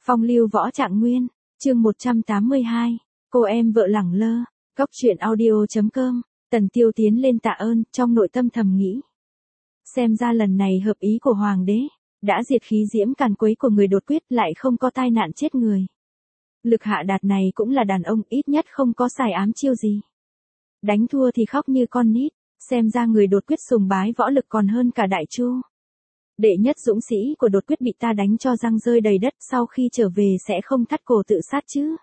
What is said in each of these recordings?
Phong lưu võ trạng nguyên, chương 182, cô em vợ lẳng lơ, góc truyện audio.com, Tần Tiêu tiến lên tạ ơn, trong nội tâm thầm nghĩ. Xem ra lần này hợp ý của Hoàng đế, đã diệt khí diễm càn quấy của người đột quyết lại không có tai nạn chết người. Lực Hạ Đạt này cũng là đàn ông, ít nhất không có xài ám chiêu gì. Đánh thua thì khóc như con nít, xem ra người đột quyết sùng bái võ lực còn hơn cả Đại Chu. Đệ nhất dũng sĩ của đột quyết bị ta đánh cho răng rơi đầy đất, sau khi trở về sẽ không thắt cổ tự sát chứ.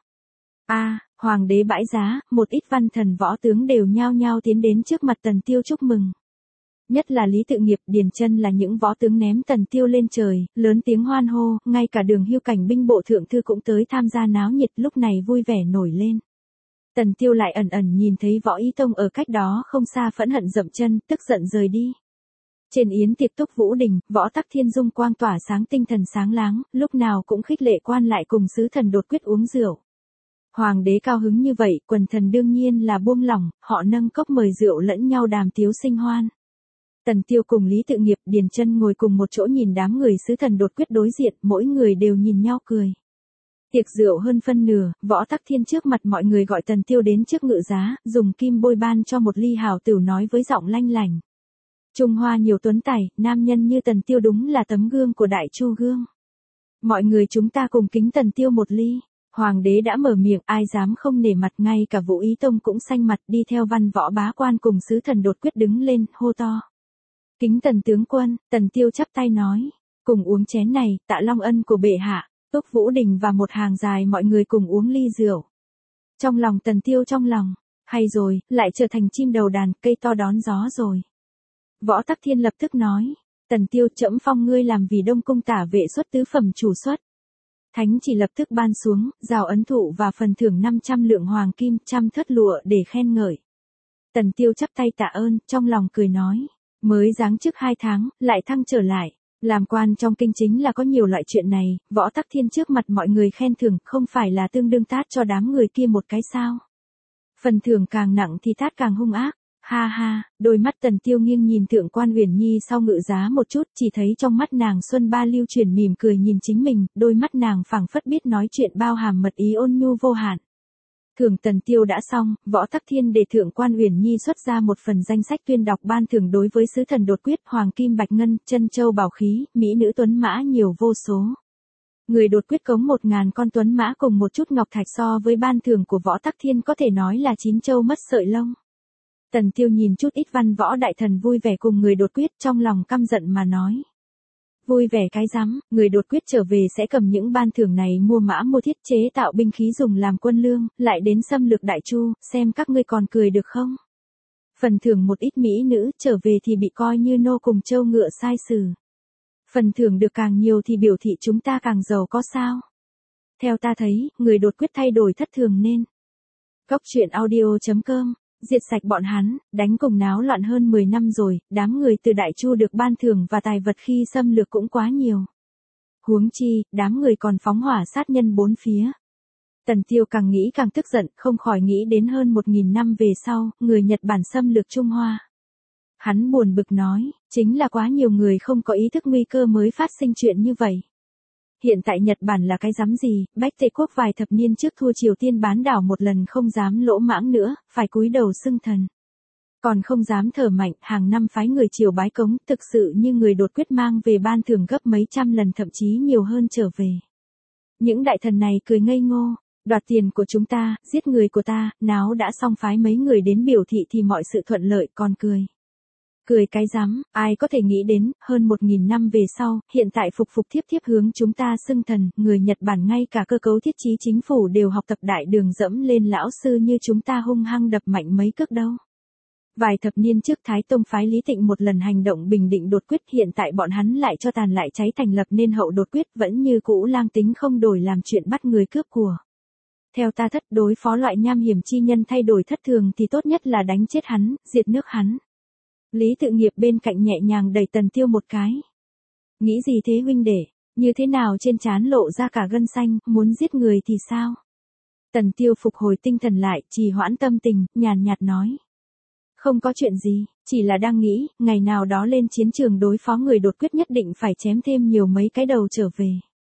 Hoàng đế bãi giá, một ít văn thần võ tướng đều nhao nhao tiến đến trước mặt Tần Tiêu chúc mừng. Nhất là Lý Tự Nghiệp, Điền Chân là những võ tướng ném Tần Tiêu lên trời, lớn tiếng hoan hô, ngay cả Đường Hưu cảnh binh bộ thượng thư cũng tới tham gia náo nhiệt, lúc này vui vẻ nổi lên. Tần Tiêu lại ẩn ẩn nhìn thấy Võ Ý Tông ở cách đó không xa phẫn hận dậm chân, tức giận rời đi. Trên yến tiệc Túc Vũ Đình, Võ Tắc Thiên dung quang tỏa sáng, tinh thần sáng láng, lúc nào cũng khích lệ quan lại cùng sứ thần đột quyết uống rượu. Hoàng đế cao hứng như vậy, quần thần đương nhiên là buông lỏng, họ nâng cốc mời rượu lẫn nhau đàm tiếu sinh hoan. Tần Tiêu cùng Lý Tự Nghiệp, Điền Chân ngồi cùng một chỗ nhìn đám người sứ thần đột quyết đối diện, mỗi người đều nhìn nhau cười. Tiệc rượu hơn phân nửa, Võ Tắc Thiên trước mặt mọi người gọi Tần Tiêu đến trước ngự giá, dùng kim bôi ban cho một ly hảo tửu, nói với giọng lanh lảnh. Trung Hoa nhiều tuấn tài, nam nhân như Tần Tiêu đúng là tấm gương của Đại Chu gương. Mọi người chúng ta cùng kính Tần Tiêu một ly. Hoàng đế đã mở miệng, ai dám không nể mặt, ngay cả Vũ Ý Tông cũng xanh mặt, đi theo văn võ bá quan cùng sứ thần đột quyết đứng lên, hô to. Kính Tần tướng quân. Tần Tiêu chắp tay nói, cùng uống chén này, tạ long ân của bệ hạ. Túc Vũ Đình và một hàng dài mọi người cùng uống ly rượu. Trong lòng Tần Tiêu trong lòng, hay rồi, lại trở thành chim đầu đàn, cây to đón gió rồi. Võ Tắc Thiên lập tức nói, Tần Tiêu, trẫm phong ngươi làm vì Đông cung tả vệ xuất tứ phẩm chủ xuất. Thánh chỉ lập tức ban xuống, rào ấn thụ và phần thưởng 500 lượng hoàng kim, 100 thớt lụa để khen ngợi. Tần Tiêu chắp tay tạ ơn, trong lòng cười nói, mới giáng chức 2 tháng, lại thăng trở lại. Làm quan trong kinh chính là có nhiều loại chuyện này, Võ Tắc Thiên trước mặt mọi người khen thưởng, không phải là tương đương tát cho đám người kia một cái sao. Phần thưởng càng nặng thì tát càng hung ác. Ha ha, đôi mắt Tần Tiêu nghiêng nhìn Thượng quan Uyển Nhi sau ngự giá một chút, chỉ thấy trong mắt nàng Xuân Ba lưu chuyển mỉm cười nhìn chính mình, đôi mắt nàng phảng phất biết nói chuyện bao hàm mật ý ôn nhu vô hạn. Thưởng Tần Tiêu đã xong, Võ Tắc Thiên để Thượng quan Uyển Nhi xuất ra một phần danh sách tuyên đọc ban thưởng đối với sứ thần đột quyết, hoàng kim bạch ngân, chân châu bảo khí, mỹ nữ tuấn mã nhiều vô số. Người đột quyết cống 1000 con tuấn mã cùng một chút ngọc thạch, so với ban thưởng của Võ Tắc Thiên có thể nói là 9 châu mất sợi lông. Tần Tiêu nhìn chút ít văn võ đại thần vui vẻ cùng người đột quyết, trong lòng căm giận mà nói. Vui vẻ cái rắm, người đột quyết trở về sẽ cầm những ban thưởng này mua mã mua thiết, chế tạo binh khí dùng làm quân lương, lại đến xâm lược Đại Chu, xem các ngươi còn cười được không? Phần thưởng một ít mỹ nữ, trở về thì bị coi như nô cùng trâu ngựa sai sử. Phần thưởng được càng nhiều thì biểu thị chúng ta càng giàu có sao? Theo ta thấy, người đột quyết thay đổi thất thường nên. Góc truyện audio.com, diệt sạch bọn hắn, đánh cùng náo loạn hơn 10 năm rồi, đám người từ Đại Chu được ban thưởng và tài vật khi xâm lược cũng quá nhiều. Huống chi, đám người còn phóng hỏa sát nhân bốn phía. Tần Tiêu càng nghĩ càng tức giận, không khỏi nghĩ đến hơn 1000 năm về sau, người Nhật Bản xâm lược Trung Hoa. Hắn buồn bực nói, chính là quá nhiều người không có ý thức nguy cơ mới phát sinh chuyện như vậy. Hiện tại Nhật Bản là cái rắm gì, Bách Tề Quốc vài thập niên trước thua Triều Tiên bán đảo một lần không dám lỗ mãng nữa, phải cúi đầu xưng thần. Còn không dám thở mạnh, hàng năm phái người triều bái cống, thực sự như người đột quyết mang về ban thưởng gấp mấy trăm lần thậm chí nhiều hơn trở về. Những đại thần này cười ngây ngô, đoạt tiền của chúng ta, giết người của ta, náo đã xong phái mấy người đến biểu thị thì mọi sự thuận lợi, còn cười. Cười cái rắm, ai có thể nghĩ đến, hơn 1000 năm về sau, hiện tại phục thiếp hướng chúng ta xưng thần, người Nhật Bản ngay cả cơ cấu thiết chí chính phủ đều học tập Đại Đường dẫm lên lão sư như chúng ta hung hăng đập mạnh mấy cước đâu. Vài thập niên trước Thái Tông phái Lý Tịnh một lần hành động bình định đột quyết, hiện tại bọn hắn lại cho tàn lại cháy thành lập nên hậu đột quyết, vẫn như cũ lang tính không đổi làm chuyện bắt người cướp của. Theo ta thất, đối phó loại nham hiểm chi nhân thay đổi thất thường thì tốt nhất là đánh chết hắn, diệt nước hắn. Lý Tự Nghiệp bên cạnh nhẹ nhàng đẩy Tần Tiêu một cái. Nghĩ gì thế huynh đệ, như thế nào trên trán lộ ra cả gân xanh, muốn giết người thì sao? Tần Tiêu phục hồi tinh thần lại, trì hoãn tâm tình, nhàn nhạt nói. Không có chuyện gì, chỉ là đang nghĩ, ngày nào đó lên chiến trường đối phó người đột quyết nhất định phải chém thêm nhiều mấy cái đầu trở về.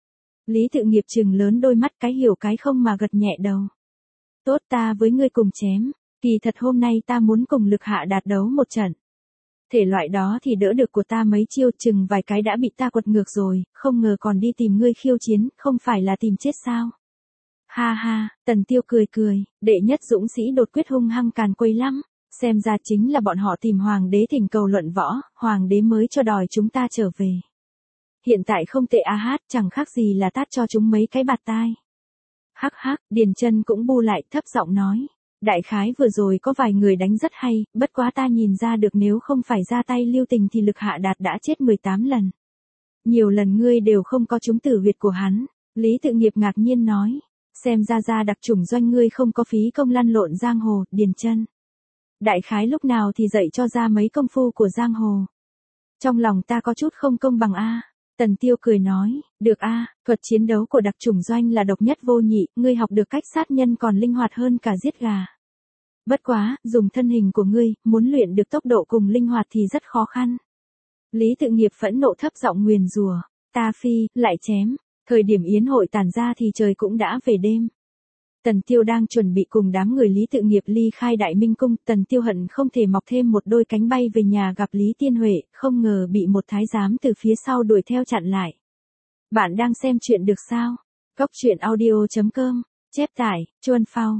Lý Tự Nghiệp trừng lớn đôi mắt cái hiểu cái không mà gật nhẹ đầu. Tốt, ta với ngươi cùng chém, kỳ thật hôm nay ta muốn cùng Lực Hạ Đạt đấu một trận. Thể loại đó thì đỡ được của ta mấy chiêu, chừng vài cái đã bị ta quật ngược rồi, không ngờ còn đi tìm ngươi khiêu chiến, không phải là tìm chết sao? Ha ha, Tần Tiêu cười cười, đệ nhất dũng sĩ đột quyết hung hăng càn quấy lắm, xem ra chính là bọn họ tìm hoàng đế thỉnh cầu luận võ, hoàng đế mới cho đòi chúng ta trở về. Hiện tại không tệ a hát, chẳng khác gì là tát cho chúng mấy cái bạt tai. Hắc hắc, Điền Chân cũng bu lại thấp giọng nói. Đại khái vừa rồi có vài người đánh rất hay, bất quá ta nhìn ra được nếu không phải ra tay lưu tình thì Lực Hạ Đạt đã chết 18 lần. Nhiều lần ngươi đều không có trúng tử huyệt của hắn, Lý Tự Nghiệp ngạc nhiên nói. Xem ra đặc chủng doanh ngươi không có phí công lăn lộn giang hồ, Điền Chân. Đại khái lúc nào thì dạy cho ra mấy công phu của giang hồ. Trong lòng ta có chút không công bằng a. Tần Tiêu cười nói, được a, thuật chiến đấu của đặc chủng doanh là độc nhất vô nhị, ngươi học được cách sát nhân còn linh hoạt hơn cả giết gà. Bất quá, dùng thân hình của ngươi, muốn luyện được tốc độ cùng linh hoạt thì rất khó khăn. Lý Tự Nghiệp phẫn nộ thấp giọng nguyền rủa, ta phi, lại chém, thời điểm yến hội tàn ra thì trời cũng đã về đêm. Tần Tiêu đang chuẩn bị cùng đám người Lý Tự Nghiệp ly khai Đại Minh Cung, Tần Tiêu hận không thể mọc thêm một đôi cánh bay về nhà gặp Lý Tiên Huệ, không ngờ bị một thái giám từ phía sau đuổi theo chặn lại. Bạn đang xem chuyện được sao? Góc truyện audio.com, chép tải, Chuan Phao,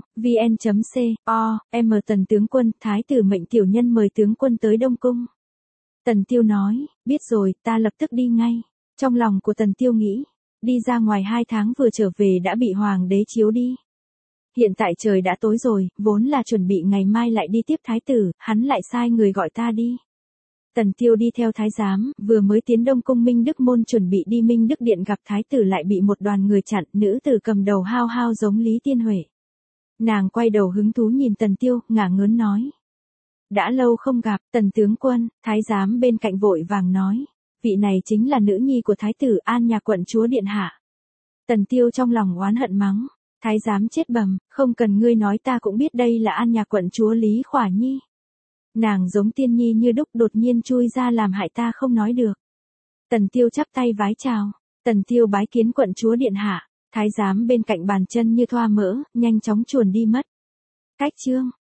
vn.c.o.m. Tần tướng quân, thái tử mệnh tiểu nhân mời tướng quân tới Đông Cung. Tần Tiêu nói, biết rồi, ta lập tức đi ngay. Trong lòng của Tần Tiêu nghĩ, đi ra ngoài 2 tháng vừa trở về đã bị hoàng đế chiếu đi. Hiện tại trời đã tối rồi, vốn là chuẩn bị ngày mai lại đi tiếp thái tử, hắn lại sai người gọi ta đi. Tần Tiêu đi theo thái giám, vừa mới tiến Đông Cung Minh Đức Môn chuẩn bị đi Minh Đức Điện gặp thái tử lại bị một đoàn người chặn, nữ tử cầm đầu hao hao giống Lý Tiên Huệ. Nàng quay đầu hứng thú nhìn Tần Tiêu, ngả ngớn nói. Đã lâu không gặp, Tần tướng quân, thái giám bên cạnh vội vàng nói. Vị này chính là nữ nhi của thái tử An Nhạc quận chúa điện hạ. Tần Tiêu trong lòng oán hận mắng. Thái giám chết bầm, không cần ngươi nói ta cũng biết đây là An Nhạc quận chúa Lý Khỏa Nhi. Nàng giống tiên nhi như đúc đột nhiên chui ra làm hại ta không nói được. Tần Tiêu chắp tay vái chào. Tần Tiêu bái kiến quận chúa điện hạ. Thái giám bên cạnh bàn chân như thoa mỡ, nhanh chóng chuồn đi mất. Cách chương.